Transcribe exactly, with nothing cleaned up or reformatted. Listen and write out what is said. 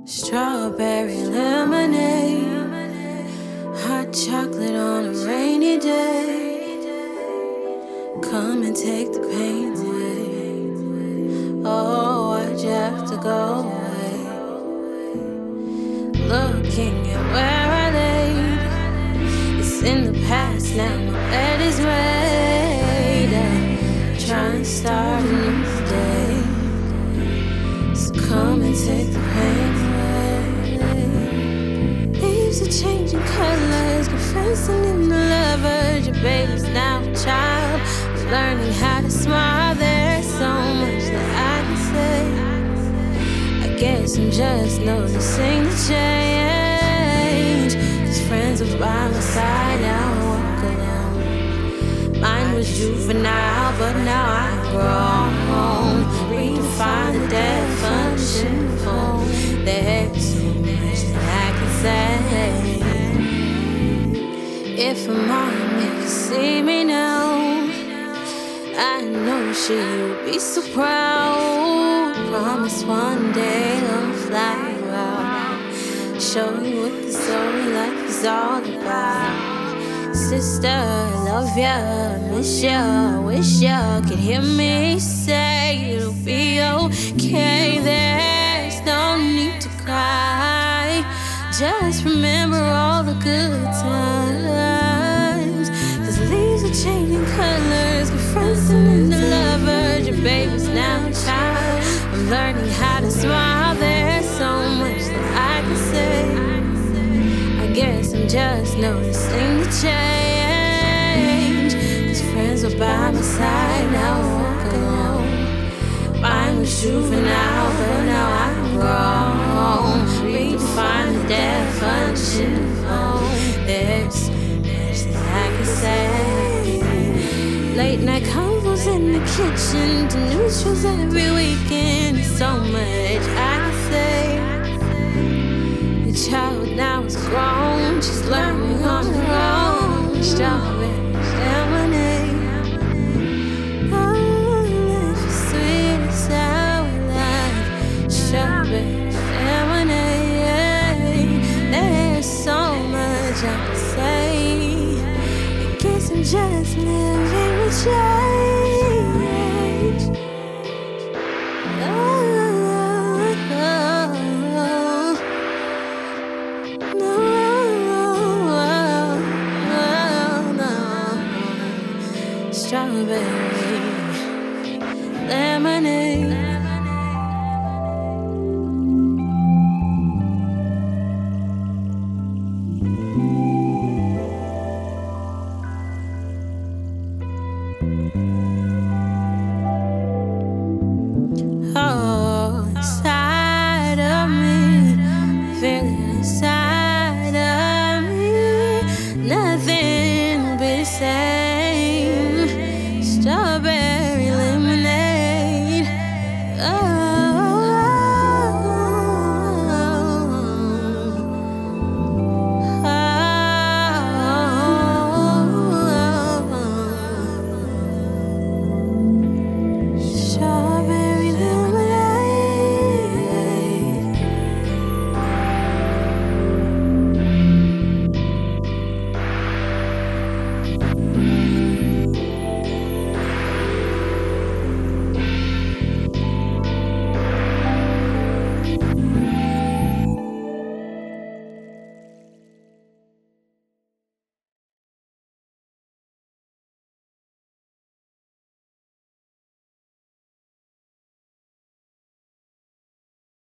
Strawberry lemonade, hot chocolate on a rainy day. Come and take the pain away. Oh, why'd you have to go away? Looking at where I laid, it's in the past now, my bed is made. I'm trying to start a new day. So come and take the pain away. Leaves are changing colors, confessing in the lovers. Your baby's now a child, learning how to smile. There's so much that I can say. I guess I'm just noticing the change. Cause friends were by my side, now I walk alone. Mine was juvenile, but now I'm grown. Redefine the definition of home. There's so much that I can say. If a mom could see me now, I know she would be so proud. Promise one day I'll fly around, show you what this old life is all about. Sister, I love ya, miss ya, wish ya could hear me say it'll be okay. There's no need to cry, just remember all the good times. Cause leaves are changing colors, confronting in the lovers. Your baby's now a child, I'm learning how to smile. There's so much that I can say. I guess I'm just noticing the change. Cause friends were by my side, now I walk alone. Mine was juvenile, but now I'm grown. Redefine the definition of home. There's so much that I can say. Late night convos in the kitchen, to neutrals every weekend. So much